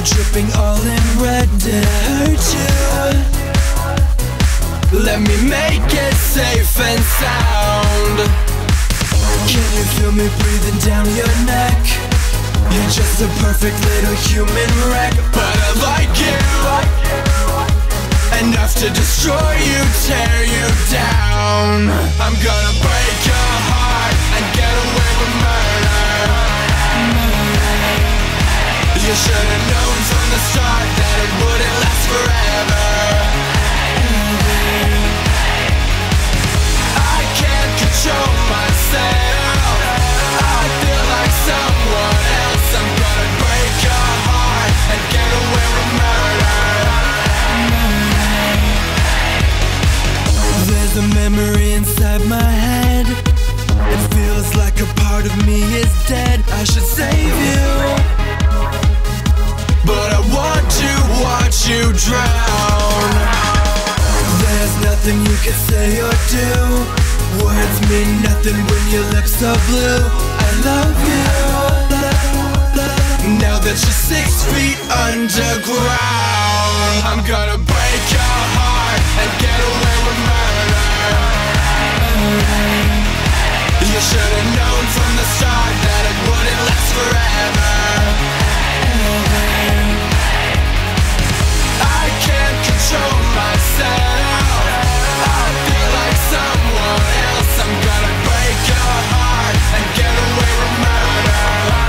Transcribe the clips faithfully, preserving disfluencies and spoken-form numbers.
dripping all in red. Did I hurt you? Let me make it safe and sound. Can you feel me breathing down your neck? You're just a perfect little human wreck. But I like you enough to destroy you, tear you down. I'm gonna break your heart and get away with murder. You should've known from the start that it wouldn't last forever. I can't control myself. I feel like someone else. I'm gonna break your heart and get away with murder. There's a memory inside my head. It feels like a part of me is dead. I should save you, but I want to watch you drown. There's nothing you can say or do. Words mean nothing when your lips are blue. I love you now that you're six feet underground. I'm gonna break your heart and get away with murder. You should've known from the start that it wouldn't last forever. I can't control myself. I feel like someone else. I'm gonna break your heart and get away with murder.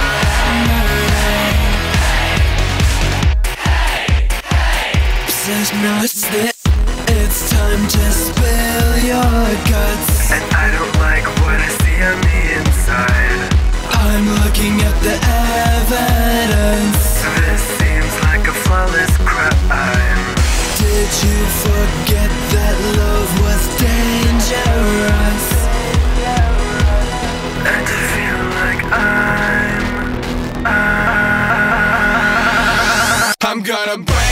Says no, it's it. It's time to spill your guts. And I don't like what I see on the inside. I'm looking at the evidence. This seems like a flawless crime. Did you forget that love was dangerous? And to feel like I'm, I'm I'm gonna break